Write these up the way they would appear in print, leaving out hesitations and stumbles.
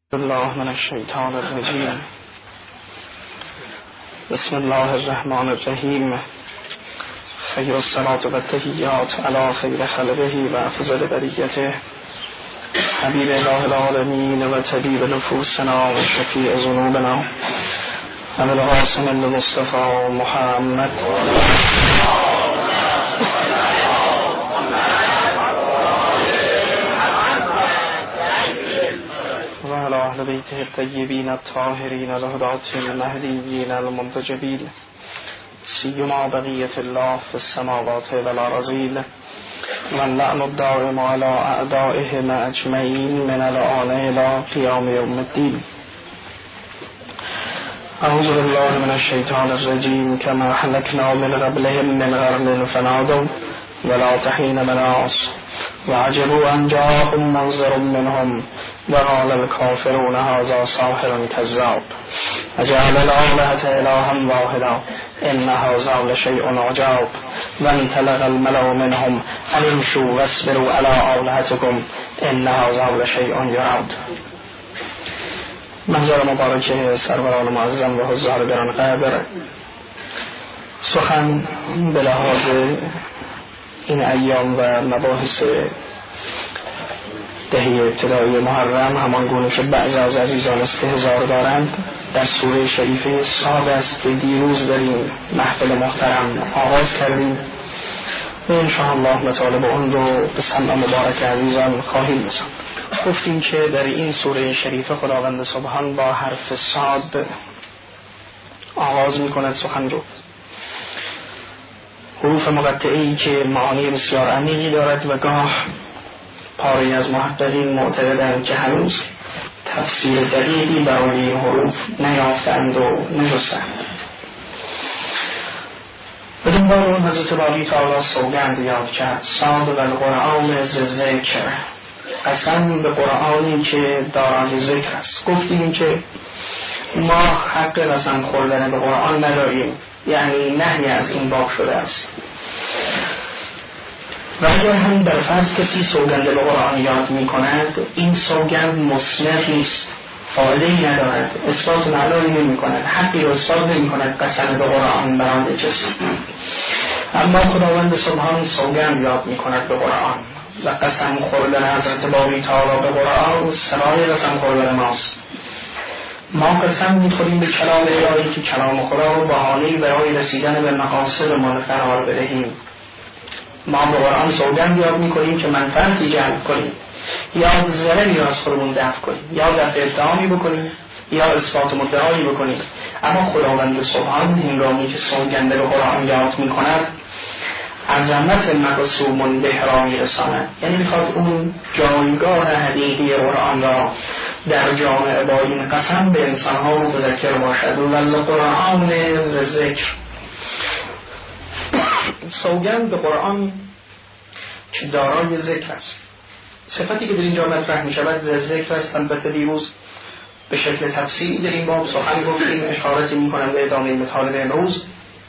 الله من الشیطان الرجیم. بسم الله الرحمن الرحیم. خیر الصلاة و التحیات علی خیر خلقه و افضل بریته حبیب الله العالمین و طبیب نفوسنا و شفیع ذنوبنا ابو القاسم المصطفى محمد و علی اهل بیته الطیبین الطاهرین الهداة المهدیین المنتجبین سیما بقیة الله فی السماوات والارضین واللعن الدائم على اعدائهم اجمعین من الآن الى قیام یوم الدین. اعوذ بالله من الشیطان الرجیم. کما اهلکنا من قبلهم من قرن فنادوا ولا تحین مناص وعجبوا ان جاءهم منذر منهم وقال الكافرون هذا ساحر كذاب وجعل الآلهة إلها واحدا إن هذا لشيء عجاب وانطلق الملأ منهم أن امشوا واصبروا على آلهتكم إن هذا لشيء يراد. منظر مبارک سروران معظم و حضار گران قدر، سخن به لحاظ این ایام و مباحث دهه ابتدایی محرم همان گونه که بعضی از عزیزان استحضار دارند در سوره شریفه صاد است که دیروز در این محفل محترم آغاز کردیم و انشاءالله مطالب اون رو به سمع مبارک عزیزان خواهیم رساند. گفتیم که در این سوره شریفه خداوند سبحان با حرف صاد آغاز می کند سخن رو. حروف مقطعی که معانی بسیار عمیقی دارد و گاه پاره از محققین معتقدند که هنوز تفسیر دقیقی برای این حروف نیافتند و نجستند. بدون بار حضرت باری تعالی سوگند یاد کرد: صاد و القرآن ذی ذکر، قسم به قرآنی که دارای ذکر است. گفتیم که ما حق قسم خوردن به قرآن نداریم، یعنی نهی از این باب شده است. و اگر هم در فرض کسی سوگند به قرآن یاد می کند، این سوگند مصلح نیست، فایده ای ندارد، اثبات معنایی نمی کند، حقی رو اثبات نمی کند قسم به قرآن برای کسی. اما خداوند سبحان سوگند یاد می کند به قرآن و قسم خوردن حضرت باری تعالی به قرآن سرای قسم خوردن ماست. ما قسم می‌خوریم به کلام الهی که کلام خدا رو بهانه‌ای برای رسیدن به مقاصدمان قرار بدهیم. ما به قرآن سوگند یاد می‌کنیم که منفعتی جلب کنیم، یا ضرری از خودمون دفع کنیم، یا دفع اتهامی بکنیم، یا اثبات مدعایی بکنیم. اما خداوند سبحان هنگامی که سوگند به قرآن یاد می‌کند عظمت مقصوم به حرامی رساند، یعنی میخواد اون جایگاه حقیقی قرآن را در جامعه با این قسم به انسانها متذکر باشد. و القرآن ذی ذکر، سوگند به قرآن که دارای ذکر است. صفتی که در اینجا مطرح می شود ذی ذکر است. البته دیروز به شکل تفصیلی در این باب سخن گفتیم، اشارتی می کنم به ادامه مطالب امروز.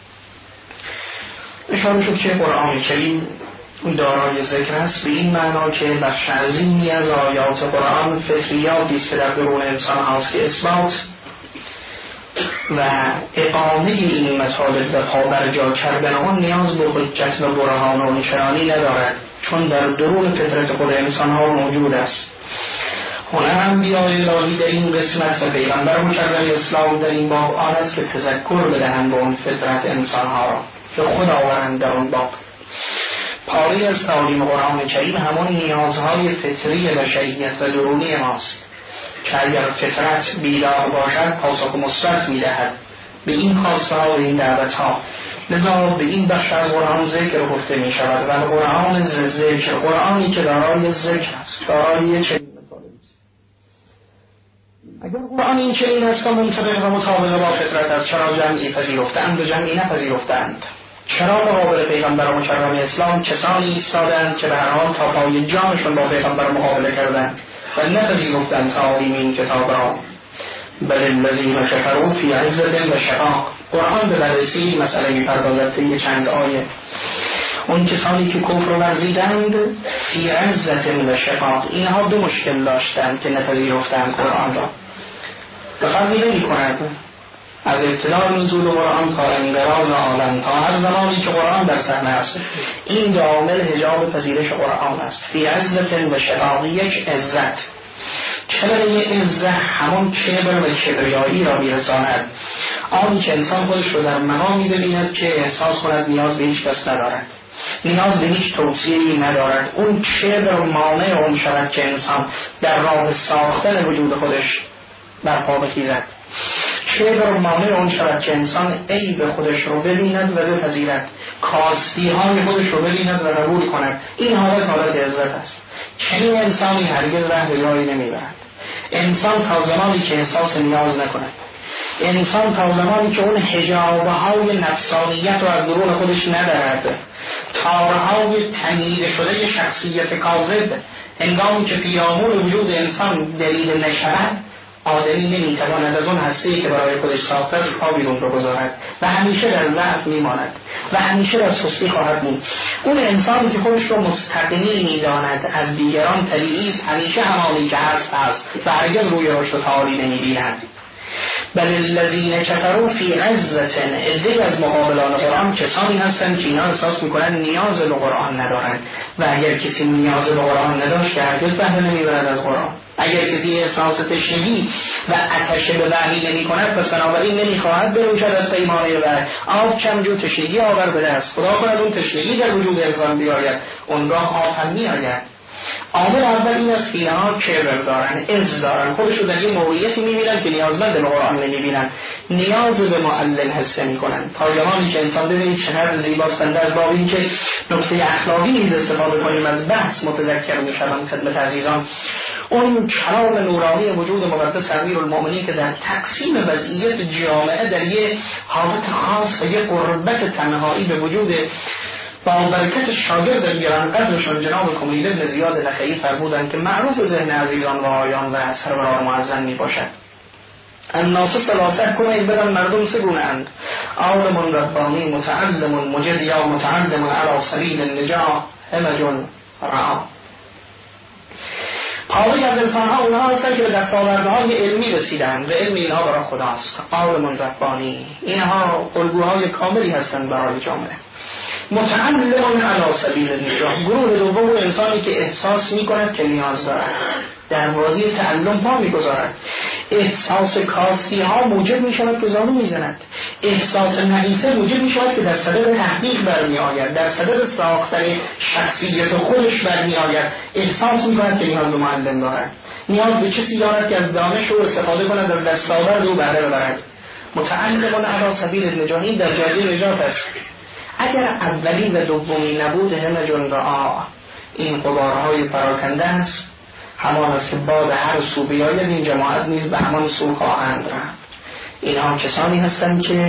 اشاره شد که قرآن کریم دارای ذکر است به این معنا که بخش عظیمی از آیات قرآن فطریاتی است در درون انسان هاست که اثبات و اقامه این مطالب و پابرجا کردن آن نیاز به حجت و برهان و نشانی ندارد، چون در درون فطرت خود انسان ها موجود است. هنر انبیاء الهی در این قسمت و پیغمبر مکرم اسلام در این باب آن است که تذکر بدهند به اون فطرت انسان ها را که خود آورند در اون باب. پاره از تعالیم قرآن کریم همان نیازهای فطری بشریت و درونی ماست که اگر فطرت بیدار باشد پاسخ مثبت می‌دهد به این خواسته ها و این دعوت ها. لذا به این بخش از قرآن ذکر گفته می شود و قرآن ذکر، قرآنی که دارای ذکر است، دارای چنین مطالبی است. اگر قرآن این چنین است که منطبق و مطابق با فطرت است، چرا جمعی پذیرفتند و جمعی نپذیرفتند؟ چرا مقابل پیغمبر مکرم اسلام کسانی ایستادند که به هر حال تا پای جانشون با پیغمبر مقابله کردند و نپذیرفتند تعالیم این کتاب را؟ بل الذین کفروا فی عزة و شقاق. قرآن به بررسی مسئله می‌پردازد طی چند آیه. اون کسانی که کفر ورزیدند فی عزت و شقاق، اینها دو مشکل داشتند که نپذیرفتند قرآن را. فرقی نمی کند از ابتدای نزول قرآن تا انقراض عالم، تا هر زمانی که قرآن در صحنه است، این دو عامل حجاب پذیرش قرآن است. فی عزت و شقاق، یک عزت، کلمه عزت همون کبر و کبریایی را میرساند، آنی که انسان خودش رو در مقامی ببیند که احساس کند نیاز به هیچ کس ندارد، نیاز به هیچ توصیه‌ای ندارد. اون کبر مانع اون شود که انسان در راه ساختن وجود خودش برپا بخیزد. کبر مانع اون شود که انسان عیب خودش رو ببیند و بپذیرد، کاستی های خودش رو ببیند و قبول کند. این حالت عزت است. چنین انسانی هرگز ره به جایی نمیبرد. انسان تا زمانی که احساس نیاز نکند، انسان تا زمانی که اون حجابهای نفسانیت رو از درون خودش ندارد، تارهای تمیز شده شخصیت کاذب هنگامی که پیرامون وجود انسان دلیل نشود، آدمی نمیتواند از اون هسته‌ای که برای خودش ساخته پا بیرون رو گذارد و همیشه در ضعف میماند و همیشه در سستی خواهد بود. اون انسانی که خودش رو مستغنی میداند از دیگران طبیعی همیشه همانی که هست و هرگز روی رشد و تعالی نمیبیند. بل الذین کفروا فی عزة، عده از مقابلان قرآن کسانی هستند که اینا احساس میکنن نیاز به قرآن ندارند و اگر کسی نیاز به قرآن نداشت هرگز بهره نمیبرد از قرآن. اگر کسی احساس تشنگی و آتش به وحی نمی کند پس بنابراین نمیخواهد بنوشد از پیمانه وحی. آب کمجو تشنگی آور به دست، خدا کند اون تشنگی در وجود انسان بیاید، اون را آب هم میآید. عامل اول این است که اینها کبر دارن، عز دارن، خودشو در یه موقعیتی میبینن که نیازمند به قرآن نمیبینن، نیاز به معلم حس میکنن. تا زمانی که انسان ببینید چقدر زیباست از باب این که نکته اخلاقی نیز استفاده کنیم از بحث متذکر میشوم خدمت عزیزان. اون کلام نورانی وجود مقدس امیرالمؤمنین که در تقسیم وضعیت جامعه در یه حالت خاص و یه قربت تنهایی به وجود با برکت شاگرد گران قدرشون جناب کمیل ابن زیاد نخعی فرمودند که معروف ذهن عزیزان و آیان و سروران معظم می باشد. الناس ثلاثه کمیل بدن مردم سگونه اند: عالم ربانی، متعلم مجد یا متعلم علی سبیل النجاح، همج رعا. حالی از انسانها اونها هستند که به دستاوردهای علمی رسیدند و علم اینها برای خداست. عالم ربانی، اینها الگوهای کاملی هستند برای جامعه. متعلم علی سبیل النجاح، گروه دوم انسانی که احساس میکند که نیاز دارد، در وادی تعلم پا میگذارد. احساس کاستی ها موجب میشود که زانو میزند، احساس نحیفه موجب میشود که در صدد تحقیق برمی آید، در صدد ساختن شخصیت خودش برمی آید. احساس میکند که نیاز به معلم دارد، نیاز به کسی دارد که از دانش رو استفاده کند، از دستاورد رو بهره ببرد. متعلم علی سبیل النجاح، این در جاده نجات است. اگر اولی و دومی نبود همج رعا، این غبارهای پراکنده است، همان است که باد هر سو بیاید این جماعت نیز به همان سو خواهند رفت. اینها کسانی هستند که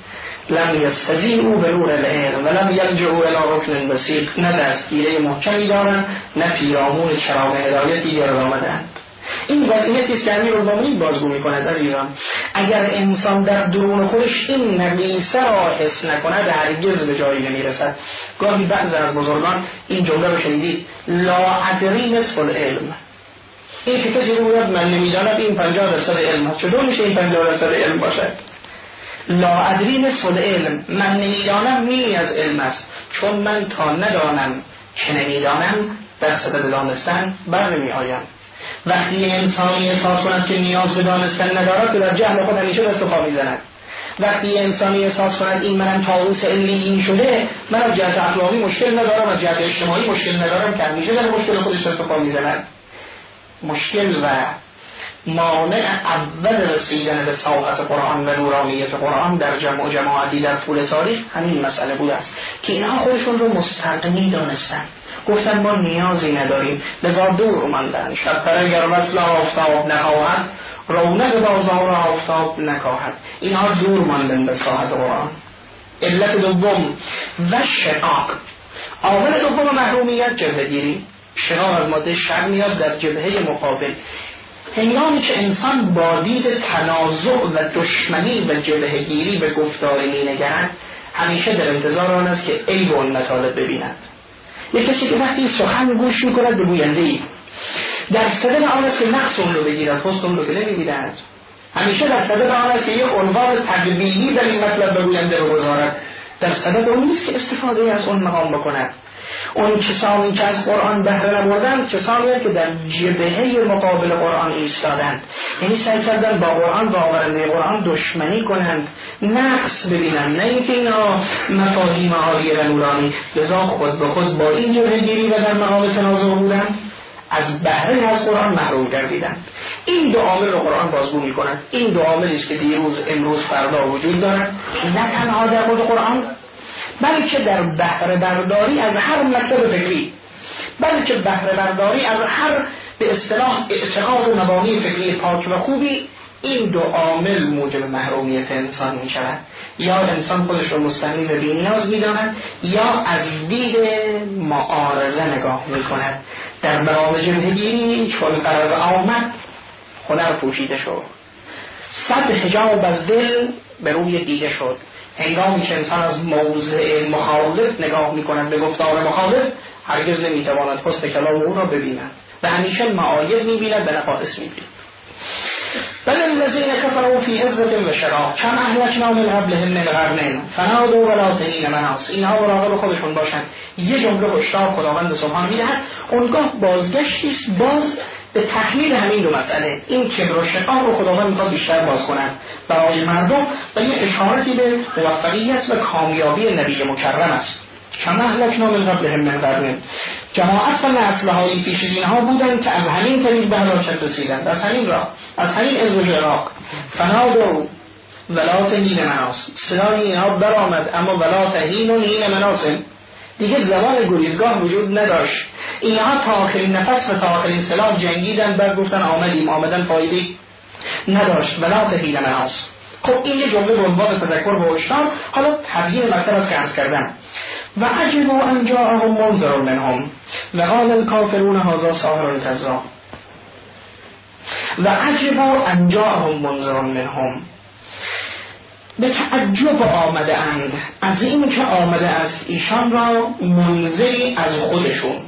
لم یستضیعوا بنور العلم و لم یلجؤوا الی رکن وثیق، نه دستگیره محکمی دارند نه پیرامون چراغ هدایتی گرد آمدند. این وضعیتی است که امیرالمؤمنین بازگو می‌کند عزیزان. اگر انسان در درون خودش این نقیصه را حس نکند هرگز به جایی نمیرسد. گاهی بعضی از بزرگان این جمله رو شنیدید: لا ادری نصف العلم. این که کسی رو من نمیدانم این 50% علم است. چطور میشه این 50% علم باشد؟ لا ادری نصف العلم، من نمیدانم نیمی از علم است، چون من تا ندانم که نمیدانم در صدد دانستن بر نمی آیم. وقتی انسانی احساس کند که نیاز به دانستن ندارد که در جهل خود همیشه دست و پا میزند. وقتی انسانی احساس کند این منم طاووس علیین شده، من از جهت اخلاقی مشکل ندارم، از جهت اجتماعی مشکل ندارم، که همیشه در مشکل خودش دست و پا میزند. مشکل و مانع اول رسیدن به ساحت قرآن و نورانیت قرآن در جمع و جماعتی در طول تاریخ همین مسئله بود است که اینها خودشون رو مستغنی دانستن، گفتن ما نیازی نداریم، لذا دور ماندن. شب‌پره اگر وصل آفتاب نخواهد، رونق بازار آفتاب نکاهد. اینها دور ماندن به ساحت قرآن. علت دوم و شقاق، عامل دوم محرومیت جبهه‌گیری. شقاق از ماده شر میاد در جبهه مقابل. هنگامی که انسان با دید تنازع و دشمنی و جبهه‌گیری به گفتار می‌نگرد، همیشه در انتظار آن است که عیب اون مطالب ببیند. یک کسی که وقتی سخن گوش میکند به گوینده‌ای در صدد آن است که نقص اون رو بگیرد، حسن اون رو که نمیگیرد. همیشه در صدد آن است که یک عنوان تقبیلی در این مطلب به گوینده رو گذارد، در صدد اون نیست که استفاده از اون مقام بکند. اون کسانی که از قرآن بهره نبردند کسانی که در جبهه مقابل قرآن ایستادند، یعنی سعی کردن با قرآن و آورنده قرآن دشمنی کنند، نقص ببینند، نه اینکه اینا مفاهیم عالیه و نورانی. لذا خود به خود با این جبهه‌گیری و در مقام تنازع بودند از بهره از قرآن محروم گردیدند. این دو عامل رو قرآن بازگو می‌کند. این دو عاملی است که دیروز، امروز، فردا وجود دارد، نه تنها در مورد قرآن بلکه در بهره برداری از هر مطلب فکری، بلکه بهره برداری از هر به اصطلاح اعتقاد و مبانی فکری پاک و خوبی. این دو عامل موجب محرومیت انسان می شود. یا انسان خودش رو مستقیم به بی‌نیاز می داند یا از دید معارضه نگاه می کند. در مقام جبهه‌گیری چون غرض آمد هنر پوشیده شد، صد حجاب از دل به روی دیده شد. هنگامی که انسان از موضع مخالف نگاه می کند به گفتار مخالف هرگز نمی تواند حسن کلام او را ببیند و همیشه معایب می بیند و نقائص می بیند. بل الذین کفروا فی عزة و شقاق کم اهلکنا من قبلهم من قرن فنادوا ولا تحین مناص. اینها مراقب خودشون باشند. یه جمله هشدار خداوند سبحانه میدهد، اونگاه بازگشتی است باز به تحلیل همین دو مسئله. این کبر و شقاق رو خداوند میخواد بیشتر باز کند برای مردم و یه اشارتی به موفقیت و کامیابی نبی مکرم است. کما اهلکنا من قبلهم من قرن، جماعت و نسل‌های پیش از اینها بودند که از همین طریق به هلاکت رسیدند، از همین راه، از همین عز و جراق. فنادوا ولا تحین مناص، صدای اینها برآمد اما ولا تحین و حین مناص، دیگه زمان گریزگاه وجود نداشت. اینها تا آخرین نفس و تا آخرین سلاح جنگیدن، بعد گفتن آمدن فایده‌ای نداشت. ولا تحین مناص. خب این یه جمله به عنوان تذکر و هشدار. حالا تبیین مطلب است که عرض کردم. و عجبوا ان جاءهم منذر منهم وقال الكافرون هذا ساحر کذاب. و عجبوا ان جاءهم منذر منهم، به تعجب آمده اند از این که آمده است ایشان را منذری از خودشون.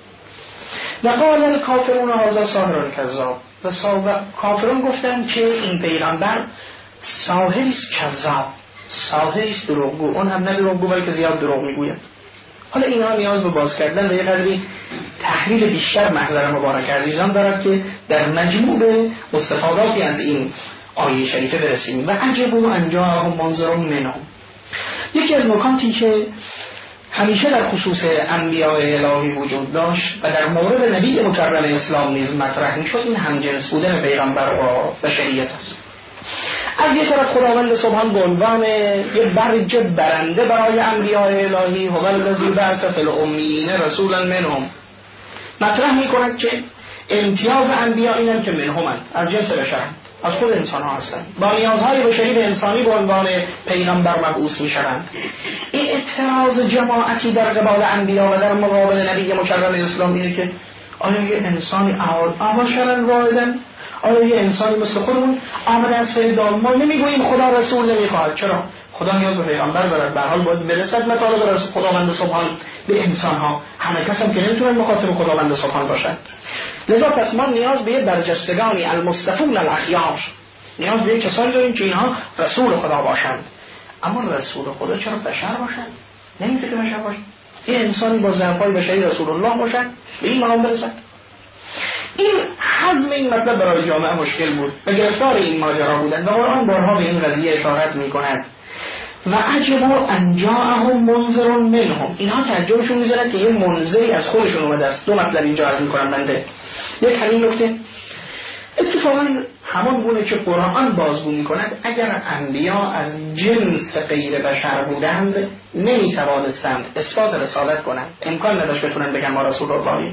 و قال الكافرون هذا ساحر کذاب، و کافرون گفتند که این پیغمبر ساحری است کذاب، ساحری است دروغگو. اون هم نه دروغگو بلکه زیاد دروغ میگوید. حالا اینا نیاز به باز کردن و یه قدری تحلیل بیشتر محضر مبارک عزیزان دارد که در مجموع به استفاداتی از این آیه شریفه برسیم. و عجبوا ان جاءهم منذر منهم، یکی از نکاتی که همیشه در خصوص انبیاء الهی وجود داشت و در مورد نبی مکرم اسلام نیز مطرح میشد، این همجنس بودن پیغمبر با بشریت است. از یک طرف خداوند سبحان به عنوان یک برج برنده برای انبیاء الهی هو الذی بعث فی الامیین رسولا منهم مطرح میکند که امتیاز انبیاء اینند که منهمند، از جنس بشر، از خود انسان ها هستند، با نیازهای بشری به انسانی به عنوان پیغمبر مبعوث میشوند. این اعتراض جماعتی در قبال انبیاء و در مقابل نبی مکرم اسلام اینه که آیا یه انسانی آباشرن واحدن، آیا یه انسانی مثل خودمون آمده از فیدال، ما نمیگوییم خدا رسول نمیخواهد. چرا؟ خدا نیاز به پیغمبر دارد، به حال باید برسد مطالب رسول خداوند سبحان به انسان ها. همه کس هم که نمیتونن مخاطب خداوند سبحان باشد. لذا پس ما نیاز به برجستگانی المصطفون الاخیار، نیاز به کسانی داریم که اینها رسول خدا باشند. اما رسول خدا چرا بشر باشند؟ نمیتونه که بشر باشند. یه انسانی با ظرفای بشری رسول الله باشند، به این مقام برسد. این حزم این مطلب برای جامعه مشکل بود و گرفتار این ماجرا بودند و قرآن بارها به این قضیه اشارت می‌کند. و عجبوا ان جاءهم منذر منهم، اینها تعجبشون می‌زند که یه منذری از خودشون اومده است. دو مطلب اینجا عرض می‌کنم بنده. یک همین نکته اتفاقاً همان گونه که قرآن بازگو می‌کند اگر انبیا از جنس غیر بشر بودند نمی‌توانستند اثبات رسالت کنند، امکان نداشت بتونن بگن ما رسول اللهیم.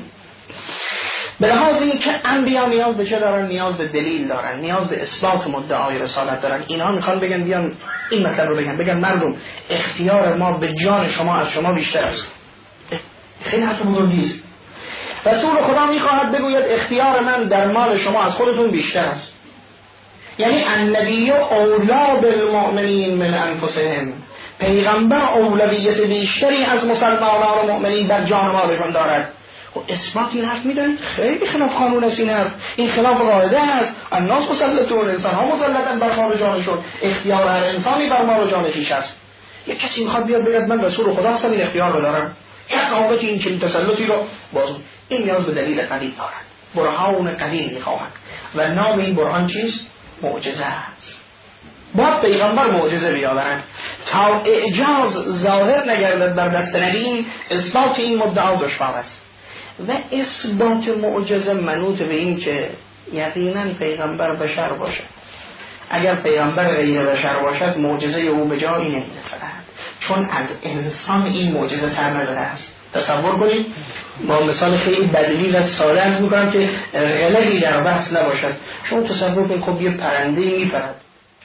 به لحاظ این که انبیا نیاز به چه دارن؟ نیاز به دلیل دارن، نیاز به اثبات مدعای رسالت دارن. اینها میخوان بگن بیان این مطلب رو بگن مردم اختیار ما به جان شما از شما بیشتر است. خیلی حرف بزرگی است. رسول خدا میخواهد بگوید اختیار من در مال شما از خودتون بیشتر است. یعنی النبی اولا بالمؤمنین من انفسهم، پیغمبر اولویت بیشتری از مسلمانان و مؤمنین بر جان مالشان دارد. خب اثبات این حرف میدن خیلی خلاف قانون است، این خلاف قاعده است. الناس مسلطون، انسان ها مسلطن بر مال و جانشون، اختیار هر انسانی بر مال و جان خویش است. یک کسی میخواد بیاد بگه من رسول خدا هستم، این اختیار رو دارم، یک قوتی این چنین تسلطی رو بازم، این نیاز به دلیل قوی دارد، برهان قوی میخواهند و نام این برهان چیست؟ معجزه است. باید پیغمبر معجزه بیاورند تا اعجاز ظاهر نگردد بر دست نبی. اثبات این مدعا دشوار است و اثبات معجزه منوط به این که یقینا پیغمبر بشر باشد. اگر پیغمبر غیر بشر باشد معجزه او به جایی نمیرسد، چون از انسان این معجزه سر نداده است. تصور کنید، با مثال خیلی بدیهی و ساده عرض میکنم که غلطی در بحث نباشد. شما تصور کنید خب یه پرنده میپرد،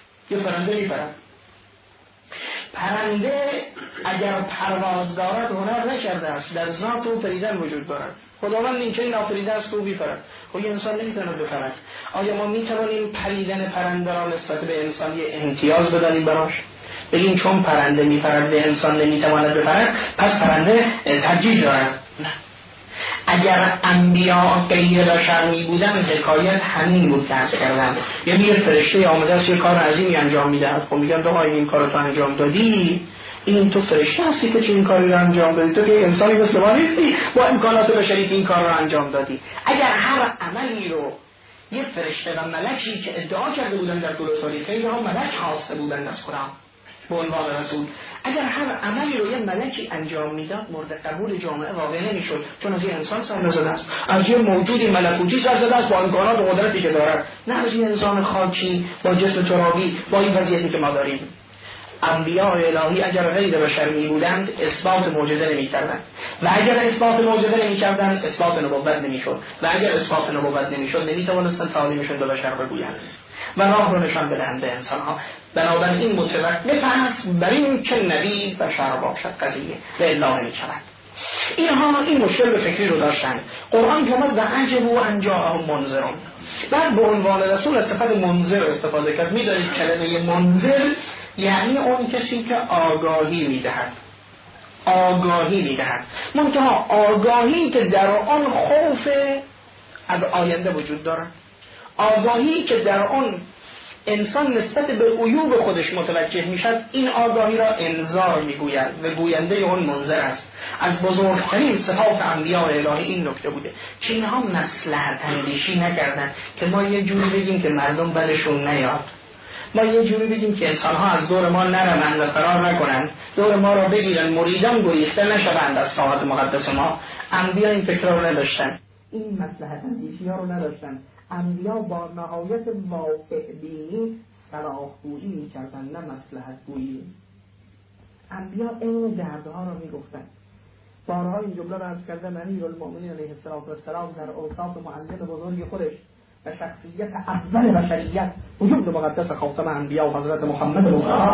پرنده اگر پرواز دارد هنر نکرده است، در ذات او پریدن وجود دارد. خداوند این چنین آفریده است که او بیپرد. خب یه انسان نمیتواند بپرد. آیا ما میتوانیم پریدن پرنده را نسبت به انسان یه امتیاز بدانیم براش؟ بگیم چون پرنده میپرد به انسان نمیتواند بپرد پس پرنده ترجیح دارد؟ نه. اگر انبیا غیر بشر می بودن حکایت همین بود که عرض کردم. یعنی یه فرشته آمده است یه کار عظیمی انجام میدهد، خب میگن تو این کارو تو انجام دادی، این تو فرشته هستی که چنین کاری رو انجام دادی، تو که انسانی مثل ما نیستی با امکانات بشری که این کار رو انجام دادی. اگر هر عملی رو یه فرشته و ملکی که ادعا کرده بودن در طول تاریخ، خیلی ها ملک خواسته بودن از خدا به عنوان رسول، اگر هر عملی رو یه ملکی انجام میداد مورد قبول جامعه واقع نمیشد، چون از یه انسان سر نزده است، از یه موجودی ملکوتی سر زده است با امکانات و قدرتی که دارد، نه از یه انسان خاکی با جسم ترابی با این وضعیتی که ما داریم. انبیاء الهی اگر غیر بشر می بودند اثبات معجزه نمی کردند و اگر اثبات معجزه نمی کردند اثبات نبوت نمی شد و اگر اثبات نبوت نمی شد نمی توانستند تعالیمشون به بشر بگویند و راه رو نشان بدهند به انسان ها. بنابراین متوقف است بر این که نبی بشر باشد قضیه و الا نمی شود. اینها این مشکل به فکری رو داشتند. قرآن که آمد و عجبوا ان جاءهم منذرون، بعد به عنوان رسول استفاده منذر استفاده کرد. می‌دانید کلمه منذر یعنی اون کسی که آگاهی می‌دهد، منتها آگاهی که در آن خوف از آینده وجود دارد، آگاهی که در آن انسان نسبت به عیوب خودش متوجه میشد، این آگاهی را انذار میگوید و گوینده اون منذر است. از بزرگترین صفات انبیاء الهی این نکته بوده که اینها مصلحت اندیشی نکردن که ما یه جوری بگیم که مردم بدشون نیاد، ما یه جوری بگیم که انسان‌ها از دور ما نروند و فرار نکنند، دور ما را بگیرن، مریدان گریخته نشوند از ساحات مقدس ما. انبیا این فکر رو نداشتن، این مصلحت اندیشی ها رو نداشتن. انبیا با نهایت واقع بینی صلاح‌گویی می‌کردن، نه مصلحت گویی. انبیا این دردها را می‌گفتن. بارها این جمله را عرض کردن امیرالمؤمنین علیه السلام در اوصاف معلم بزرگ خودش و شخصیت افضل بشریت وجود مقدس خاتم انبیا و حضرت محمد مصطفی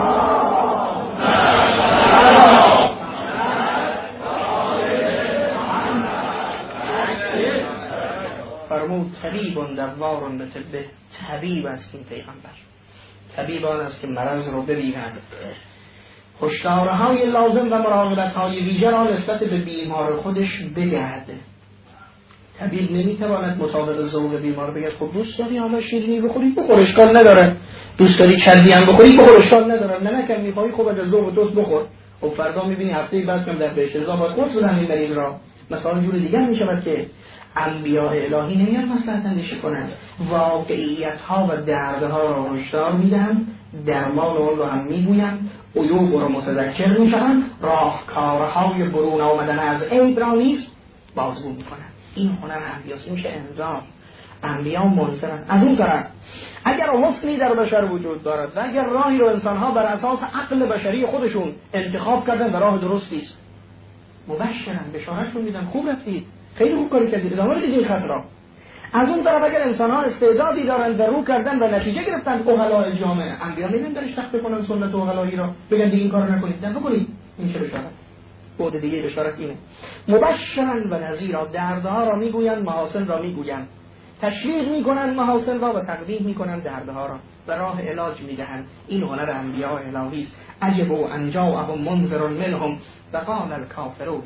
فرمود طبیب دوار به طبه. طبیب است این پیغمبر، طبیب آن است که مرض رو ببیند، هشدارهای لازم و مراقبت‌های ویژه را نسبت به بیمار خودش بدهد. طبیب نمیتواند مطابق ذوق بیمار بگه خب دوست داری حالا شیرینی بخوری بخور اشکال نداره، دوست داری چربی هم بخوری بخور اشکال نداره، نمک هم میخوای خب از ذوق دوست بخور. خب فردا میبینی هفته بعد کم در بهشت رضا باید قصد بدن این مریض را. مثلا جور دیگر میشود که انبیاء الهی نمیان مصلحت اندیشی کنند، واقعیت ها و دردها را هشدار میدهند، درمان آن را هم میگویند، عیوب را متذکر میشوند، راهکارهای برون آمدن از عیب را نیز بازگو میکنند. این هنر انبیاست، این میشه انذار. انبیا منذرن. از اون طرف اگر حسنی در بشر وجود دارد و اگر راهی رو انسانها بر اساس عقل بشری خودشون انتخاب کردن و راه درستی است، مبشرن، بشارتشون میدن خوب رفتید، خیلی خوب کاری کردید، ادامه بدید این خط را. از اون طرف اگر انسانها استعدادی دارن و رو کردن و نتیجه گرفتن، عقلای جامعه، انبیا نمیدن درش تخت کنن سنت عقلایی را بگن دیگه این کارو نکنید، نه بکنید. این چه بشارت؟ بعد دیگه بشارت اینه. مبشرن و نذیرا، دردها را میگویند، محاسن را میگویند. تشویق میکنند محاسن را و تقبیح میکنند دردها را و راه علاج میدهند. این هنر انبیاء الهی است. عجب و انجاءهم منذر منهم وقال الکافرون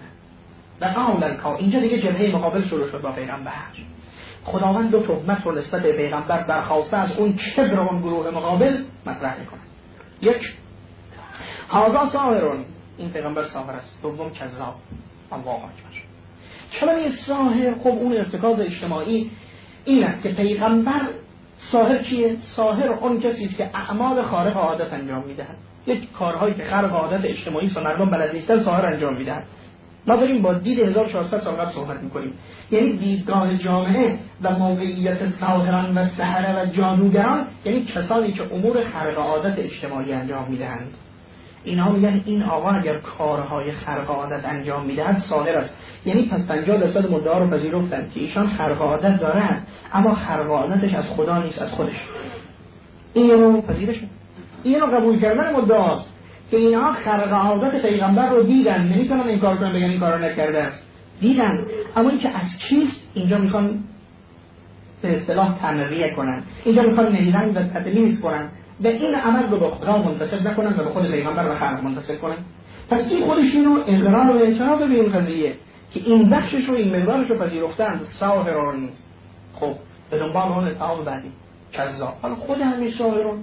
اینجا دیگه جبهه مقابل شروع شد با پیغمبر. خداوند دو تهمت رو نسبت به پیغمبر برخواسته از اون کبر اون گروه مقابل مطرح میکنه. یک، هذا ساحرون، این پیغمبر ساحر است. دوم، کذاب. الله اکبر. چرا این ساحر؟ خب اون ارتکاز اجتماعی این است که پیغمبر ساحر چیه؟ ساحر اون کسی است که اعمال خارق عادت انجام میدهد. یک کارهایی که خارق عادت اجتماعی است و مردم بلد نیستن ساحر انجام میدهد. ما داریم با دید 1400 سال قبل صحبت میکنیم. یعنی دیدگاه جامعه و موقعیت ساحران و سحره و جادوگران، یعنی کسانی که امور خارق عادت اجتماعی انجام میدهند. اینها میگن این آقا اگر کارهای خارق عادت انجام میدهد ساحر است. یعنی پس 50% مدعا رو پذیرفتند که ایشان خارق عادت دارند، اما خارق عادتش از خدا نیست، از خودش. اینو پذیرش، اینو قبول کردن مدعاست که اینها خارق عادت پیغمبر رو دیدن، نمیتونن این کار کنن بگن این کارو نکرده است. دیدن، اما این که از چیست اینجا میخوان به اصطلاح تنریه کنن، اینجا میخوان نهیدن و تدلیس کنن و این عمل رو به خدا منتسب نکنن و به خود پیغمبر و خلق منتسب کنن. پس این خودش اینو اقرار و اعتراف به این قضیه که این بخشش رو این مقدارش رو پذیرفتن. ساحرون، خب به دنبال اون اتهام بعدی کذاب. حالا خود همین ساحرون،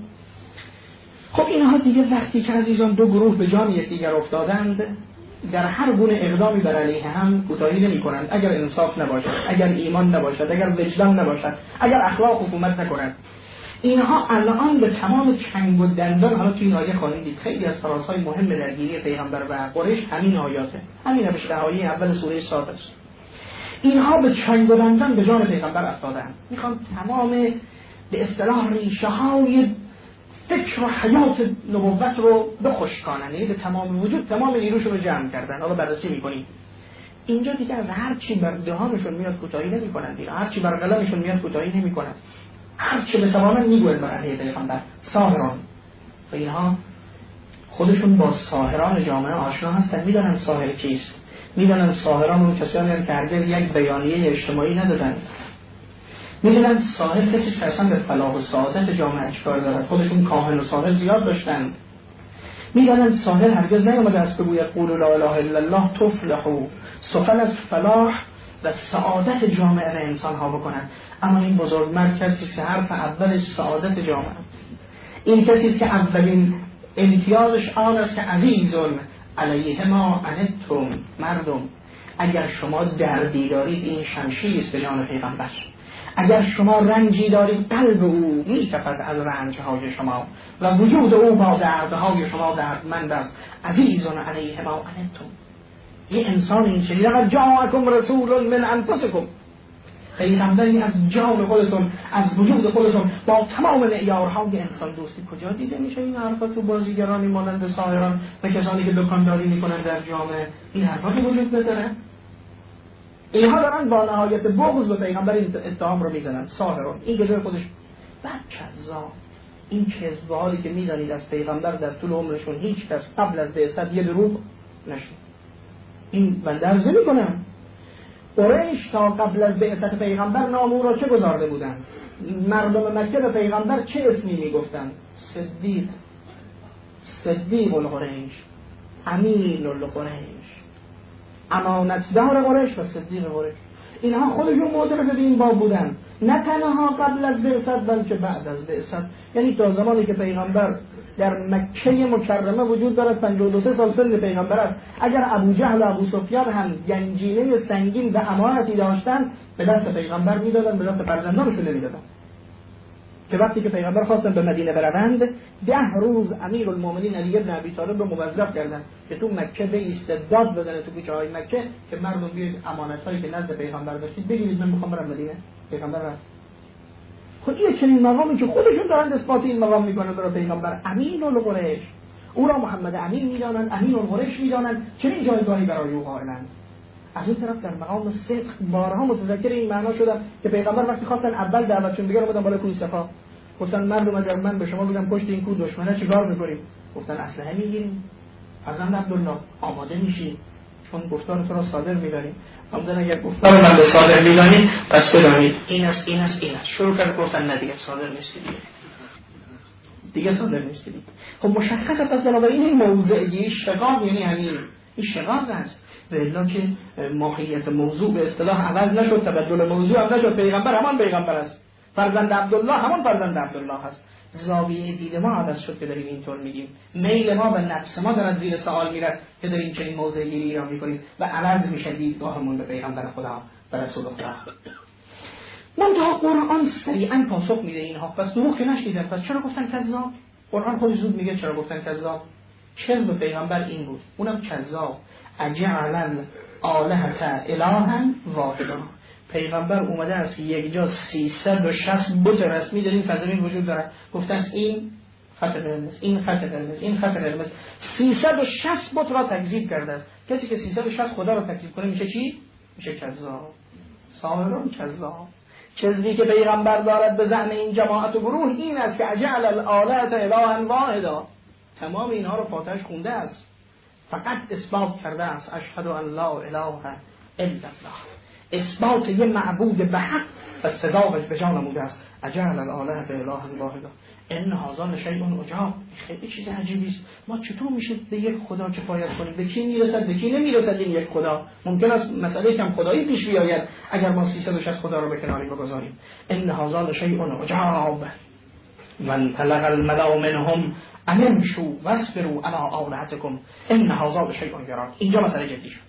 خب اینها دیگه وقتی که عزیزان دو گروه به جان یکدیگر افتادند، در هر گونه اقدامی بر علیه هم کوتاهی نمی‌کنند. اگر انصاف نباشد، اگر ایمان نباشد، اگر وجدان نباشد، اگر اخلاق حکومت نکنند، اینها الان به تمام چنگ و دندان. حالا توی این آیه خواهید دید خیلی از فرازهای مهم درگیری پیغمبر و قریش همین آیاته، همین نوشته‌های اول سوره صاد است. اینها به چنگ و دندان به جان پیغمبر افتادند، میخوان تمام به اصطلاح ریشه‌های فکر و حیات نبوت رو بخشکانن، یعنی به تمام وجود تمام نیروشون رو جمع کردن. حالا بررسی میکنیم اینجا دیگه از هر چی بر دهانشون میاد کوتاهی نمیکنن، دیگه هر چی بر قلمشون میاد کوتاهی نمیکنن، هر چی بتوانن میگوین بر علیه پیغمبر. ساحران، و اینها خودشون با ساحران جامعه آشنا هستن، میدونن ساحر کیست، میدونن ساحران اون کسانی هستند که هرگز یک بیانیه اجتماعی ندادن، میدونن ساحر کسی که اصلا به فلاح و سعادت جامعه چیکار دارد. خودشون کاهن و ساحر زیاد داشتن. میدونن ساحر هرگز نیامده است بگوید قولوا لا اله الا الله تفلحوا، سخن از فلاح و سعادت جامعه را انسان ها بکنن. اما این بزرگمرد کسی که حرف اولش سعادت جامعه، این کسی که اولین امتیازش آن است که عزیزون علیه ما انتم، مردم اگر شما دردی دارید این شمشیر است به جان پیغمبر، اگر شما رنجی دارید قلب او می‌تپد از رنج‌های شما و وجود او با دردهای شما دردمند است. عزیزون علیه ما انتم، یه انسان این چنین لقد جاءکم رسول من انفسکم، پیغمبری از جان خودتون، از وجود خودتون با تمام معیارهای انسان دوستی. کجا دیده میشه این حرفا تو بازیگرانی مانند ساحران و کسانی که دکانداری میکنن در جامعه؟ این حرفا وجود نداره. اینها دارن با نهایت بغض به پیغمبر این اتهام رو میزنن. ساحران، این گذر خودش بعد کذاب. این کذباری که میدانید از پیغمبر در طول عمرشون هیچ کس قبل از بعثت یه دروغ نشد. این بنده عرض نمی‌کنم قریش تا قبل از بعثت پیغمبر نام او را چه گذارده بودند؟ مردم مکه به پیغمبر چه اسمی میگفتند؟ صدیق القریش، امین القریش، امانتدار قریش و صدیق قریش. اینها خودشون معترف به این باب بودند، نه تنها قبل از بعثت بلکه بعد از بعثت. یعنی تا زمانی که پیغمبر در مکه مکرمه وجود دارد، 52 سال سن پیغمبر است. اگر ابو جهل و ابو سفیان هم گنجینه سنگین و امانتی داشتند به دست پیغمبر میدادن، به دست فرزندانشون نمیدادن. که وقتی که پیغمبر خواستن به مدینه بروند 10 روز امیرالمومنین علی بن ابی طالب رو موظف کردن که تو مکه به استعداد بدن تو کوچه‌های مکه که مردم بیاید امانتایی که نزد پیغمبر داشتید بگیرید، من میخوام برم مدینه. پیغمبر رفت. خود یه چنین مقامی که خودشون دارن اثبات این مقام میکنن برای پیغمبر، امین القریش، او را محمد امین میدانند، امین القریش میدانند، چنین جایگاهی برای او قائلند. از این طرف در مقام صدق بارها متذکر این معنا شدن که پیغمبر وقتی خواستن اول دعوتشون بگیرن اومدن بالا کوه صفا، گفتن مردم اگر من به شما بگم پشت این کوه دشمنه چیکار میکنیم؟ گفتن اسلحه میگیریم. فرزند عبدالله آماده میشید، چون گفتار تو را صادر می‌دانیم. همون اگر گفتار من به صادر می‌دانید پس بدانید این است این است این است. شروع کرد گفتن نه دیگه صادر نیست دیگه صادر نیست. خب مشخصه پس بنابراین این موضعی شقاق یعنی همین این شقاق است. به الا که ماهیت موضوع به اصطلاح عوض نشد، تبدل موضوع هم نشد. پیغمبر همان پیغمبر است، فرزند عبدالله همان فرزند عبدالله است. زاویه دید ما عوض شد که داریم اینطور میگیم. میل ما و نفس ما دارد زیر سوال میرد که داریم چنین موضعی گیری را میکنیم و عوض میشه دیدگاهمون به پیغمبر خدا و رسول خدا. منتها قرآن سریعا پاسخ میده اینها. پس نوح که نشنیدن پس چرا گفتن کذاب؟ قرآن خودش زود میگه چرا گفتن کذاب. کذب پیغمبر این بود، اونم کذاب. اجعل الالهه الها واحدا. پیغمبر اومده است یک جا 360 بت رسمی در این سرزمین وجود داره. گفتن این خط قرمز، این خط قرمز، این خط قرمز. 360 بت را تکذیب کرده است. کسی که 360 خدا را تکذیب کنه میشه چی؟ میشه کذاب. سامران کذاب. کذبی که پیغمبر دارد به زعم این جماعت و گروه این است که اجعل الالهه الها واحدا. تمام اینها رو فاتحش خونده است، فقط اثبات کرده است اشهد ان لا اله الا الله. اثبات یه معبود به حق و صداقش به جا نموده است. اجعل الالهه الها واحدا ان هذا لشیء عجاب. خیلی چیز عجیبی است. ما چطور میشه به یک خدا کفایت کنیم؟ به کی میرسد به کی نمیرسد این یک خدا؟ ممکن است مسئله کم خدایی پیش بیاید اگر ما 360 خدا رو به کناری بگذاریم. ان هذا لشیء عجاب من طلق الملأ منهم ان امشوا واصبروا على آلهتكم ان هذا لشیء یراد. اینجا مسئله جدی شد.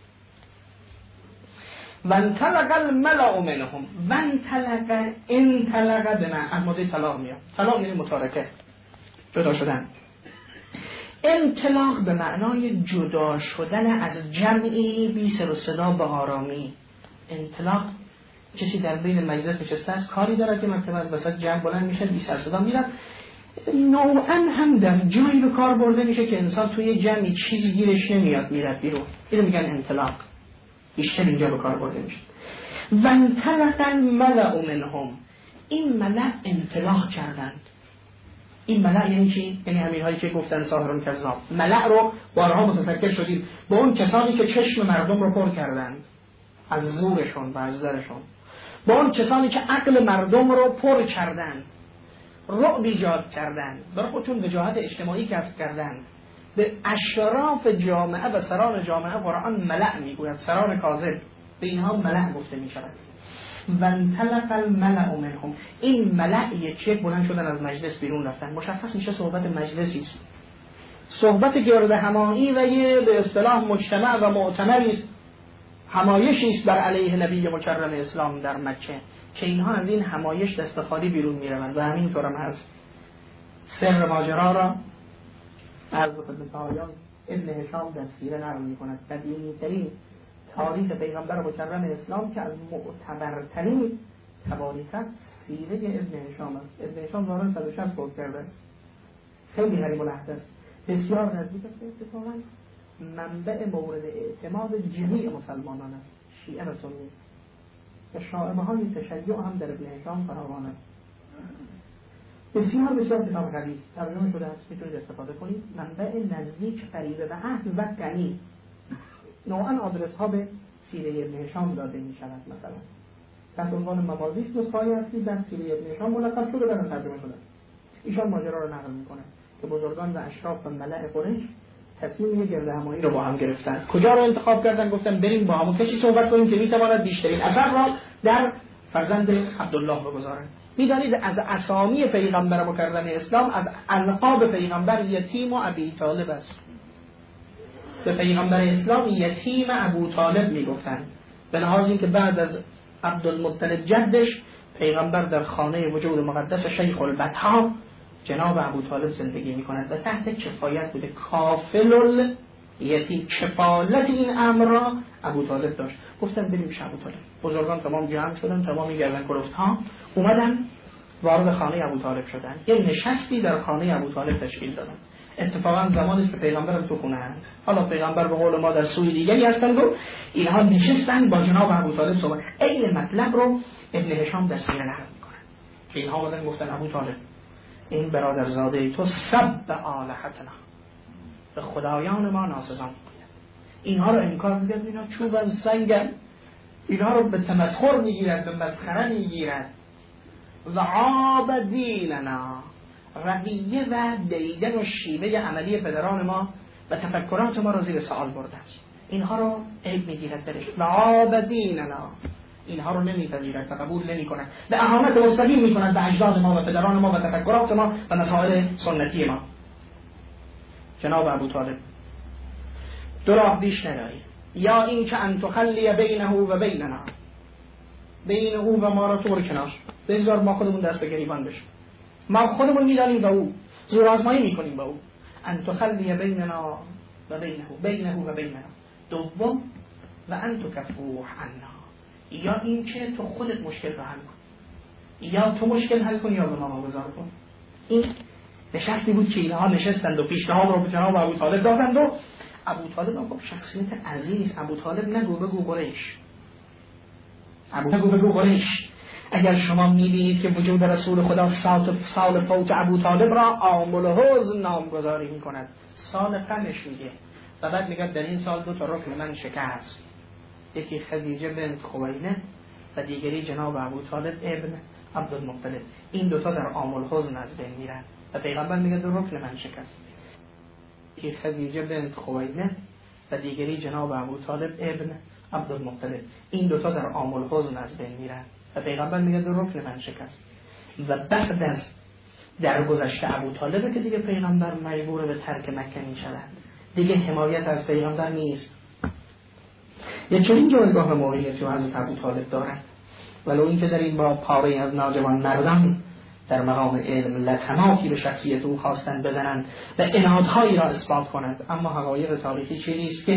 من طلق الملأ منهم، من طلق ان طلق به معنی از ماده طلاق میاد. طلاق یعنی متارکه، جدا شدن. انطلاق به معنای جدا شدن از جمعی بی سر و صدا به آرامی. انطلاق کسی در بین مجلس نشسته است، کاری داره که مثلا وسط جمع بلند میشه بی سر صدا میرن. نوعا هم در جایی به کار برده میشه که انسان توی جمعی چیزی گیرش نمیاد میرد بیرون. اینو میگن انطلاق. بیشتر اینجا به کار برده میشه. و انطلق الملأ منهم، این ملأ انطلاق کردند. این ملأ یعنی چی؟ یعنی همین هایی که گفتن ساحرون کذاب. ملأ رو بارها متذکر شدیم، با اون کسانی که چشم مردم رو پر کردند از زورشون و از زرشون، با اون کسانی که عقل مردم رو پر کردند، رعب ایجاد کردند، برای خودشون وجاهت اجتماعی کسب کردند. به اشراف جامعه و سران جامعه قرآن ملأ میگوید، سران کاذب، به اینها ملأ گفته میشود. و انطلق الملأ منهم، این ملأ یک بلند شدن از مجلس بیرون رفتن. مشخص میشه صحبت مجلسی است، صحبت گرد همایی و یه به اصطلاح مجتمع و معتمری است، همایشی است بر علیه نبی مکرم اسلام در مکه که اینها از این همایش دست خالی بیرون میروند. و همینطور هم هست. سر ماجرا را عرض خدمت آیان ابن هشام در سیره نقل می‌کند. قدیمی‌ترین تاریخ پیغمبر مکرم اسلام که از معتبرترین تواریخ سیره ابن هشام است. ابن هشام دارن 160 فوت کرده. خیلی غریب العهد است، بسیار نزدیک است. اتفاقاً منبع مورد اعتماد جمیع مسلمانان است، شیعه و سنی. و شائبه‌های تشیع هم در ابن هشام فراوان است. بسیار بسیار کتاب قوی است، ترجمه شده است، میتونید استفاده کنید. منبع نزدیک، قریب به عهد و غنی. نوعا آدرس ها به سیره ابن هشام داده می شود. مثلا تحت عنوان مباحث نسخه‌ای هستی در سیره ابن هشام ملقب شده و ترجمه شده. ایشان ماجرا رو نقل میکنه که بزرگان و اشراف و ملأ قریش تصمیم یه گرد همایی رو با هم گرفتن. کجا رو انتخاب کردن؟ گفتن بریم با همون کسی صحبت کنیم که میتواند بیشترین اثر را در فرزند عبدالله بگذارند. میدانید از اسامی پیغمبر مکرم اسلام، از القاب پیغمبر یتیم و ابی طالب است. به پیغمبر اسلام یتیم ابو طالب میگفتند، به لحاظ اینکه بعد از عبدالمطلب جدش پیغمبر در خانه وجود مقدس شیخ البطحا جناب ابو طالب زندگی میکند و تحت کفایت بوده. کافل یتیم، کفالت این امر را ابو طالب داشت. گفتن بریم پیش ابو طالب. بزرگان تمام جمع شدن، تمام گردن کلفت ها اومدن وارد خانه ابو طالب شدن. یه نشستی در خانه ابو طالب تشکیل دادن. اتفاقا زمانی است که پیغمبر تو خونه هست. حالا پیغمبر به قول ما در سوی دیگری هستند و اینها نشستن با جناب ابو طالب صحبت. این مطلب رو ابن هشام در سیره نقل میکنه که اینها اومدن گفتن ابو طالب این برادرزاده تو سب آلهتنا، به خدایان ما ناسزا میگوید. اینها رو انکار می‌کنند، اینا چوبن سنگن، اینها رو به تمسخر میگیرند، به مسخره میگیرند. و عاب دیننا، رویه و دیدن و شیوه عملی پدران ما و تفکرات ما رو زیر سوال برده است. اینها رو عیب میگیرد برش. و عاب دیننا، اینها رو نمیپذیرد و قبول نمی‌کند، به اهانت مستقیم می‌کند به اجداد ما و پدران ما و تفکرات ما و مسائل سنتی ما. جناب ابو طالب دو راه بیش نداری، یا این که ان تخلی بینه و بیننا، بین او و ما را تو کنار بگذار، ما خودمون دست به گریبان بشیم، ما خودمون میدانیم و او زور آزمایی میکنیم با او. ان تخلی بیننا و بینه و بیننا. دوم و ان تکفوه عنا، یا این که تو خودت مشکل رو حل کن، یا تو مشکل حل کن یا به ما گذار کن. این نشستی بود که اینها نشستند و پیشنهاد رو به جناب ابو طالب دادند و ابو طالب خب شخصیت عزیز، ابو طالب نگو بگو قریش، نگو بگو قریش. اگر شما می‌بینید که وجود رسول خدا سال فوت ابو طالب را عامل حزن نامگذاری می‌کند، سال غمش میگه و بعد میگه در این سال 2 رکن من شکست، یکی خدیجه بنت خویلد و دیگری جناب ابو طالب ابن عبدالمطلب، این 2 در عامل حزن از بین میرن و پیغمبر میگه 2 رکن من شکست، یکی خدیجه بنت خویلد و دیگری جناب ابو طالب ابن عبدالمطلب، این 2 در عامل حزن از بین میرن و پیغمبر میگه 2 رکن من شکست. و بعد از درگذشته ابو طالب که دیگه پیغمبر مجبور به ترک مکه میشود، دیگه حمایت از پیغمبر نیست. یه چنین جایگاه موقعیتی و حضرت ابو طالب دارن، ولو اینکه در این باب پاره از ناجوان مردم در مقام علم لطماتی به شخصیت او خواستند بزنند و انادهایی را اثبات کنند، اما حقایق تاریخی چیزیست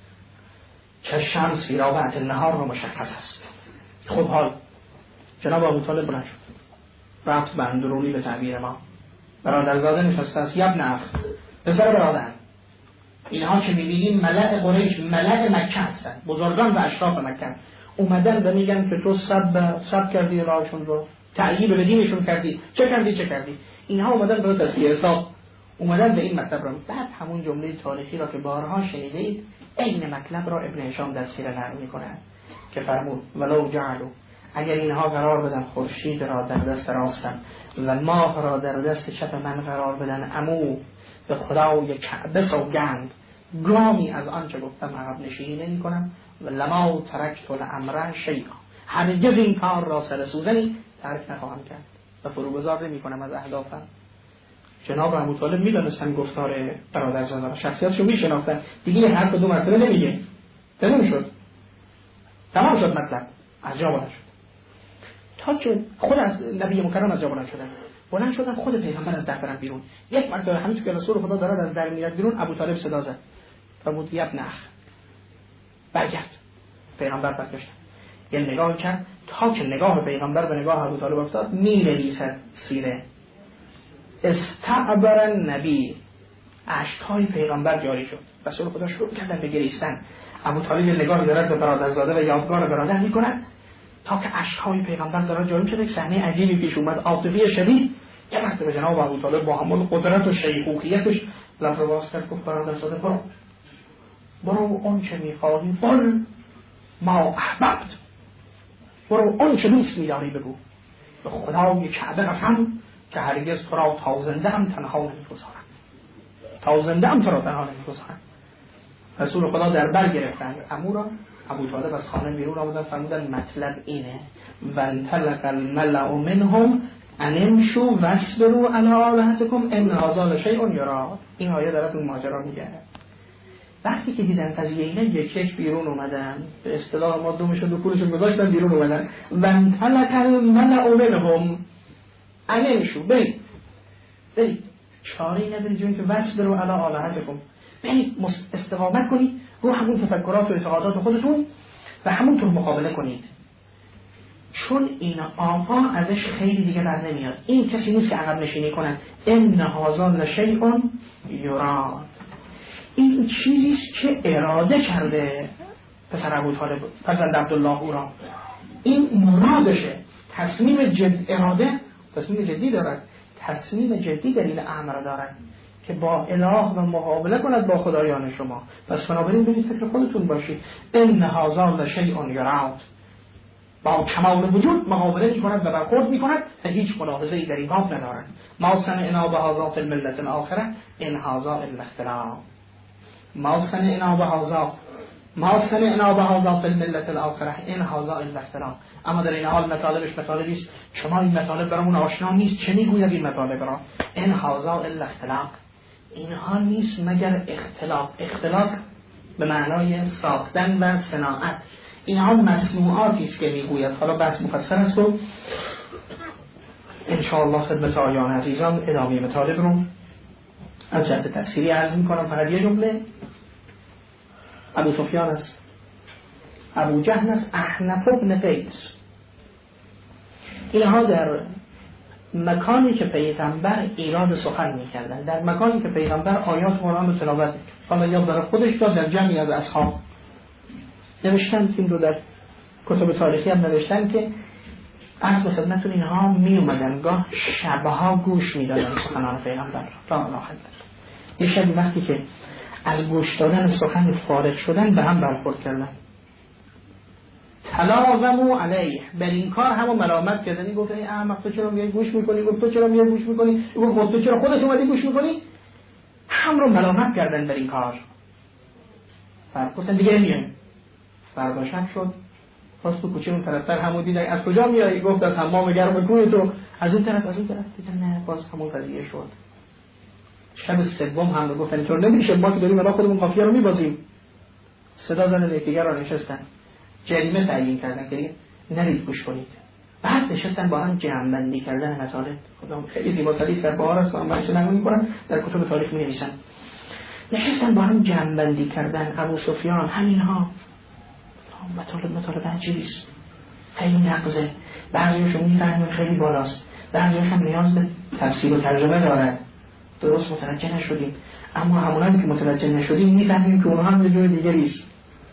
که شمس فی رابعة النهار را مشخص است. خب حال جناب ابو طالب بلند شد، رفت به اندرونی به تعبیر ما، برادرزاده نشسته است، یبن اخ، پسر برادر. اینها که می‌بینیم ملأ قریش، ملأ مکه هستند، بزرگان و اشراف مکه، اومدن و میگن که تو سب کردی راهشون رو، تعییب به دینشون کردی، چه کردی. اینها اومدن به تصفیه حساب، اومدن به این مطلب را. بعد همون جمله تاریخی را که بارها شنیدید، این مطلب را ابن هشام دستگیر نقل می‌کند که فرمود ولو جعلوا، اگر اینها قرار بدن خورشید را در دست راستم و ماه را در دست چپ من قرار بدن، عمو به خدای کعبه سوگند گامی از آنچه گفتم عقب نشینی نمی‌کنم و لما ترکت الامر شیئا، هرگز این کار را سر سوزنی ترک نخواهم کرد و فروگذار نمی‌کنم از اهدافم. جناب ابو طالب می‌دونستن گفتار برادرزاده، شخصیتشو می‌شناختن، دیگه حرف 2 مرتبه نمیگه. تمام شد مطلب، از جا بلند شد. تا که خود از نبی مکرم از جا بلند شدن خود پیغمبر از در برند بیرون. یک مرتبه همین که رسول خدا دارد از در میاد بیرون، ابو طالب صدا زد، فرمود ابن اخ، برگرد. پیغمبر برگشت، یه نگاه کرد، تا که نگاه پیغمبر به نگاه ابو طالب افتاد، می‌نویسد سیره استعبر النبی، اشک‌های پیغمبر جاری شد. رسول خدا شروع کردن به گریستن، ابو طالب نگاهی دارد به برادرزاده و یادگار برادر می‌کند تا که اشک‌های پیغمبر دارد جاری شد. یک صحنه عجیبی پیش اومد، عاطفی شدید. یه مرتبه جناب ابو طالب با همون قدرت و شیخوخیتش لب رو باز کرد، گفت برادرزاده برو اون چه می‌خواهی، قل ما احببت، برو اون چه دوست می‌داری بگو، به خدای کعبه قسم که هرگز تو را تا زنده هم تنها نمی‌گذارم، تا زنده هم تو را تنها نمی‌گذارم. رسول خدا در بر گرفتند عمو را، ابو طالب از خانه بیرون آمدن، فرمودن مطلب اینه و انطلق الملأ منهم ان امشوا واصبروا علی آلهتکم ان هذا لشیء یراد. این آیه داره اون ماجرا میگه. وقتی که دیدن قضیه اینه، یک بیرون اومدن، به اصطلاح ما دومشون دو پولشون گذاشتن بیرون اومدن، و انطلق الملأ منهم ان امشوا، برید چاری نداری جون که واصبروا علی آلهتکم، برید استقامت کنید رو همون تفکرات و اعتقادات خودتون و همونطور مقابله کنید، چون این آقا ازش خیلی دیگه بر نمیاد. این کسی نیست که عقب نشینی کنن. ان هذا لشیء یراد، این چیزیست که اراده کرده پسر ابو طالب، فرزند عبدالله او را، این مرادشه. تصمیم اراده تصمیم جدی دارد، تصمیم جدی دلیل امر دارد. که با اله و مقابله کند با خدایان شما. پس بنابراین برید فکر خودتون باشید. ان هذا لشیء یراد، با کمال وجود مقابله می‌کند و برخورد می‌کند و هیچ ملاحظه‌ای در این باب ندارد. ما سمعنا بهذا فی الملة الاخره ان هذا الا اختلاع. ما سمعنا بهذا فی الملة الاخره ان هذا الا اختلاع. اما در این حال مطالبش مطالبی است شما این مطالب برامون آشنا نیست. چه میگوید این مطالب را؟ ان هذا الا اختلاع، اینها نیست مگر اختلاق به معنای ساختن و صناعت. اینها مصنوعاتی است که میگوید. حالا بحث مفصل است و ان شاء الله خدمت آیان عزیزان ادامه مطالب رو از جهت تفسیری عرض میکنم. فقط یه جمله. ابو سفیان است، ابو جهل است، احنف بن قیس، اینها در مکانی که پیغمبر ایراد سخن میکردن، در مکانی که پیغمبر آیات قرآن رو تلاوت میکرد، حالا یا برای خودش یا در جمعی از اصحاب نوشتن، این رو در کتب تاریخی هم نوشتن که عرض به خدمتتون اینها می اومدن گاه شبها گوش میدادن سخنان پیغمبر را. یه شبی وقتی که از گوش دادن سخن فارغ شدن به هم برخورد کردن، تلاوموا علیه، بر این کار همو ملامت کردن. گفت ای احمق تو چرا میای گوش میکنی؟ گفت تو چرا میای گوش میکنی؟ گفت تو چرا خودت اومدی گوش میکنی؟ هم رو ملامت کردن بر این کار. فرقوتن دیگه نمیایم. فردا شب شد، پس تو کوچه اون طرفتر همو دیدن. از کجا میایی؟ گفت از حمام گرم کوی تو. از اون طرف دیدن نه، باز همون قضیه شد. شب سوم هم گفتن اینطور نمیشه، ما که داریم الان خودمون قافیه رو میبازیم. صدا زدن یکدیگر رو نشستن، جریمه تعیین کردن که نرید گوش کنید. بعد نشستن با هم جمع‌بندی کردن مطالب. خودم خیلی زیباتری در بهار است، من بحث نمی‌کنم، در کتب تاریخ می‌نویسن. نشستن با هم جمع‌بندی کردن. ابو سفیان همینها مطالب عجیبی است، خیلی نقضه. بعضیشون می‌فهمن خیلی بالاست، بعضیشون نیاز به تفسیر و ترجمه دارن. درست متوجه نشدیم، اما همونایی که متوجه نشدیم می‌فهمیم که اونها هم یه جور دیگری است.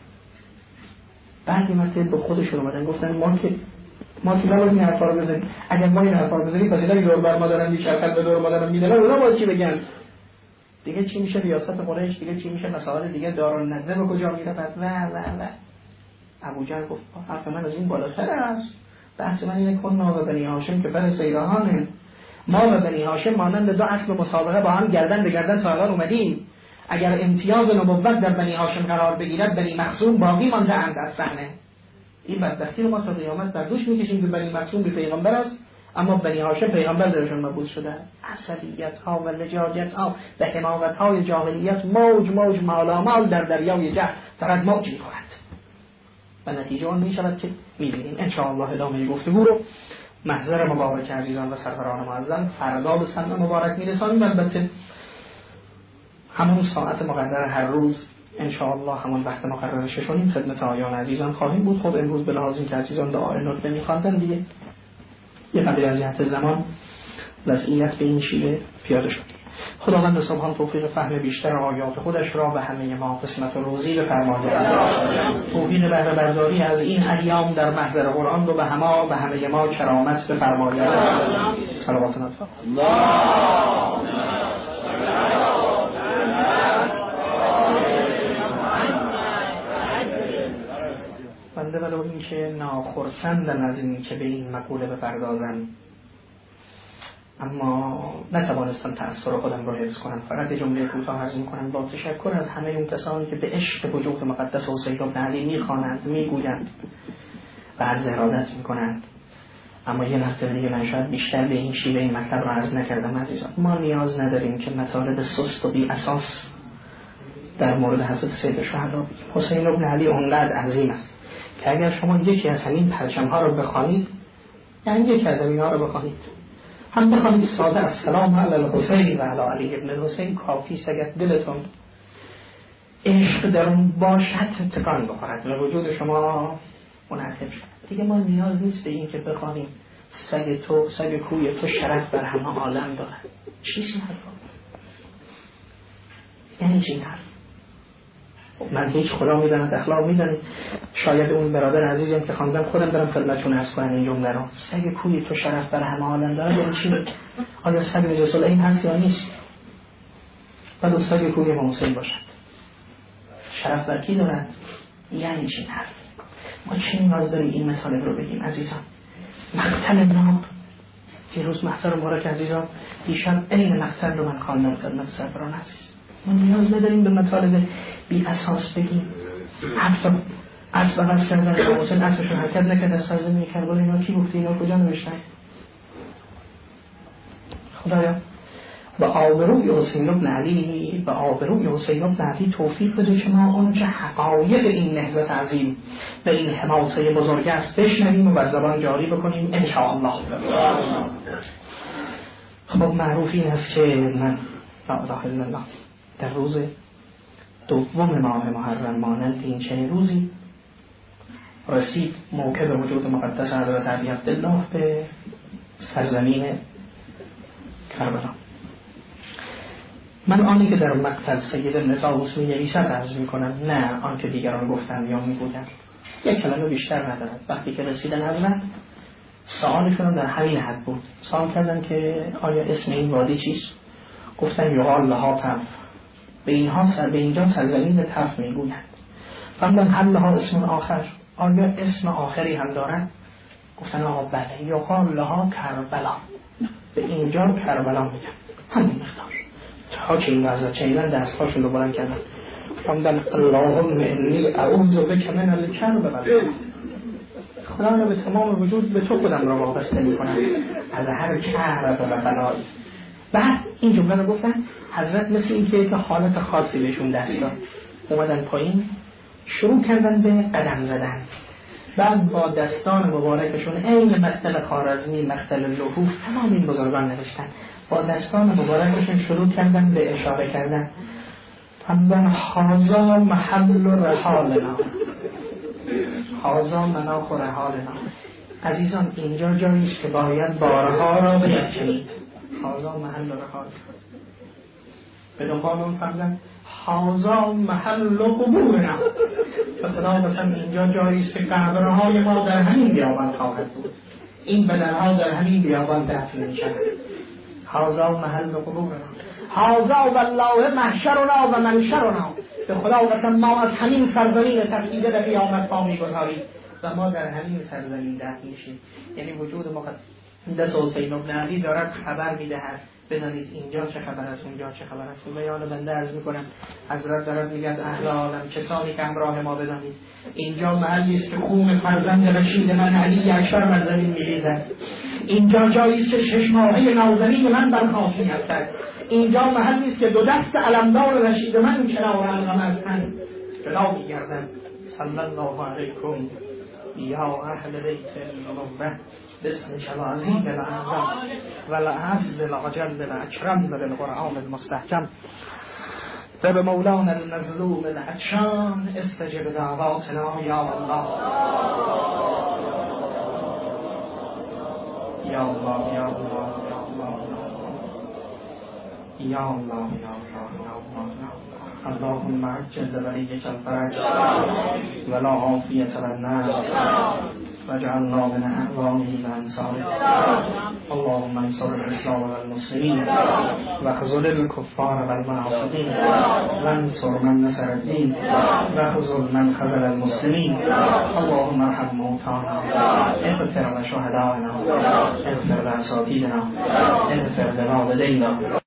بعد این به خودشون اومدن گفتن ما که نباید این حرفا رو بزنیم. اگر ما این حرفا رو بزنیم پس اینا دور بر ما دارن میچرخن، به دور ما دارن میدونن، اونا باید چی بگن؟ دیگه چی میشه ریاست قریش؟ دیگه چی میشه مسائل دیگه؟ دارالندوه به کجا میره؟ و ابو جهل گفت حرف من از این بالاتر است. بحث من اینه کن ما و بنی هاشم که بر سیراهانه. ما و بنی هاشم مانند دو اسب مسابقه با هم گردن به گردن تا الان اومدیم. اگر امتیاز نبوت در بنی هاشم قرار بگیرد، بنی مخزوم باقی مانده اند از صحنه. این بدبختی رو ما تا قیامت بر دوش میکشیم که بنی مخزوم به پیغمبر است، اما بنی هاشم پیغمبر درشون مبعوث شده. عصبیت ها و لجاجت ها و حماقت های جاهلیت موج مالامال در دریای جهل فقط موج میخورد و نتیجه آن میشود که میبینیم. ان شاء الله ادامه گفتگو رو محضر مبارک عزیزان و سروران معظم فردا به سن مبارک میرسانیم. البته همون ساعت مقرر هر روز ان شاء الله همون وقت مقرر ششونیم خدمت آیان عزیزان خواهیم بود. خب امروز به لحاظ اینکه عزیزان دعای ندبه میخواندن دیگه یه قدر از جهت زمان وضعیت به این شیوه پیاده شد. خداوند سبحان توفیق فهم بیشتر آیات خودش را به همه ما قسمت و روزی بفرماید. توفیق بهره برداری از این ایام در محضر قرآن رو به همه ما کرامت بفرماید. صلوات الله. بنده ولو این که ناخرسندم از این که به این مقوله بپردازم، اما نتوانستم تأثیر خودم را حفظ کنم. فقط یه جمله کوتاه عرض می‌کنم با تشکر از همه اون کسانی که به عشق وجود مقدس حسین بن علی می‌خوانند، میگویند و عرض ارادت می‌کنند. اما یه مرتبه دیگه من شاید بیشتر به این شیوه این مطلب را عرض نکردم. عزیزان ما نیاز نداریم که مطالب سست و بی اساس در مورد حضرت سید الشهدا. حسین بن علی اونقدر عظیم است که اگر شما یکی از همین پرچم‌ها رو بخوانید، یعنی یکی از اینها رو بخوانید، هم بخوانید ساده السلام علی الحسین و علی علی ابن الحسین، کافی است اگر دلتون عشق در اون باشد تکان بخورد و وجود شما منعطف شد. دیگه ما نیاز نیست به این که بخوانیم سگ کوی تو شرف بر همه عالم دارد. چیست این حرفا؟ یعنی چی این حرف؟ من هیچ خدا میداند اخلاق میدانید. شاید اون برادر عزیزم که خواندم خودم برم خدمتتون عرض کنم این جمله رو. سگ کوی تو شرف بر همه عالم دارد یعنی چی؟ آیا سگ نجس العین هست یا نیست؟ بعد استاد کوی امام حسین باشد. شرف بر کی دارد؟ یعنی چه حرف؟ ما چه نیاز داریم این مطالب رو بگیم عزیزان؟ مقتل ناب دیروز محضر مبارک عزیزان ایشان این مقتل رو من خواندم خدمت سروران عزیز. ما نیاز نداریم به مطالب بی اساس بگیم. اصلا کردن امام حسین اصلشون حرکت نکرد از سرزمین کربلا. اینا کی گفته؟ اینا کجا نوشتن؟ خدایا به آبروی حسین بن علی، به آبروی حسین بن علی توفیق بده که ما اون چه حقایق این نهضت عظیم به این حماسه بزرگ است بشنویم و بر زبان جاری بکنیم ان شاء الله. خب معروف این است که من لا اله الا الله در روز دوم ماه محرم مانند این چنین روزی رسید موکب وجود مقدس حضرت علی عبدالله به سرزمین کربلا. من آنی که در مقتل سید ابن طاووس می‌نویسد عرض می‌کنم، نه آن که دیگران گفتن یا می‌گویند. یک کلمه بیشتر ندارد. وقتی که رسیدن حضرت سوالشون در همین حد بود. سوال کردن که آیا اسم این وادی چیست؟ گفتن یقال لها طرف. به اینجا سرزمین طرف می‌گویند. فرمودن هل لها اسم آخر؟ آیا اسم آخری هم دارد؟ گفتن آقا بله، یقال لها کربلا. به اینجا کربلا میگن. همین مقدار. تا که این وضع چیدن دستهاشون رو بلند کردن. فرمودن اللهم انی اعوذ بک من الکربلا. خدا را به تمام وجود به تو خودم را وابسته میکنم از هر کرب و بلایی. بعد این جمله رو گفتن. حضرت مثل این که حالت خاصی بهشون دست داد. اومدن پایین شروع کردن به قدم زدن. بعد با دستان مبارکشون این مقتل خوارزمی، مقتل لحوف، تمام این بزرگان نوشتن. با دستان مبارکشون شروع کردن به اشاره کردن. فرمودن هذا محل رحالنا، هذا مناخ رحالنا. عزیزان اینجا جایی است که باید بارها را بیفکنید. هذا محل رحالنا. به دنبال اون فرمودن هذا محل قبورنا. به خدا قسم اینجا جایی است که قبرهای ما در همین بیابان خواهد بود. این بدنها در همین بیابان دفن میشن. هذا محل قبورنا، هذا والله محشرنا و منشرنا. به خدا قسم ما از همین سرزمین تفدیده به قیامت پا میگذاریم و ما در همین سرزمین دفن میشیم. یعنی وجود مقدس حسین بن علی دارد خبر میدهد بدانید اینجا چه خبر است، اونجا چه خبر است. بیان بنده عرض میکنم حضرت دارد میگه اهل عالم کسانی که همراه ما بدانید اینجا محلی است که خون فرزند رشید من علی اکبر بر زمین میریزد. اینجا جایی است که شش ماهه نازنین من بر خاک میافتد. اینجا محلی است که دو دست علمدار رشید من کنار علم از تن جدا میگردند. صلی الله علیکم یا اهل بیت النبوة باسمك العظیم الأعظم والأعز الأجل الأكرم بالقرآن المستحكم و به مولانا المظلوم العطشان استجب دعواتنا یا الله یا الله یا الله یا الله یا الله. اللهم عجل وليك الفرج ولا عافية للناس واجعلنا من أعوانه وأنصاره. اللهم انصر الإسلام والمسلمين واخذل الكفار والمنافقين وانصر من نصر الدين واخذل من خذل المسلمين. اللهم ارحم موتانا، اغفر لشهدائنا، اغفر لأساتذتنا، اغفر لوالدينا.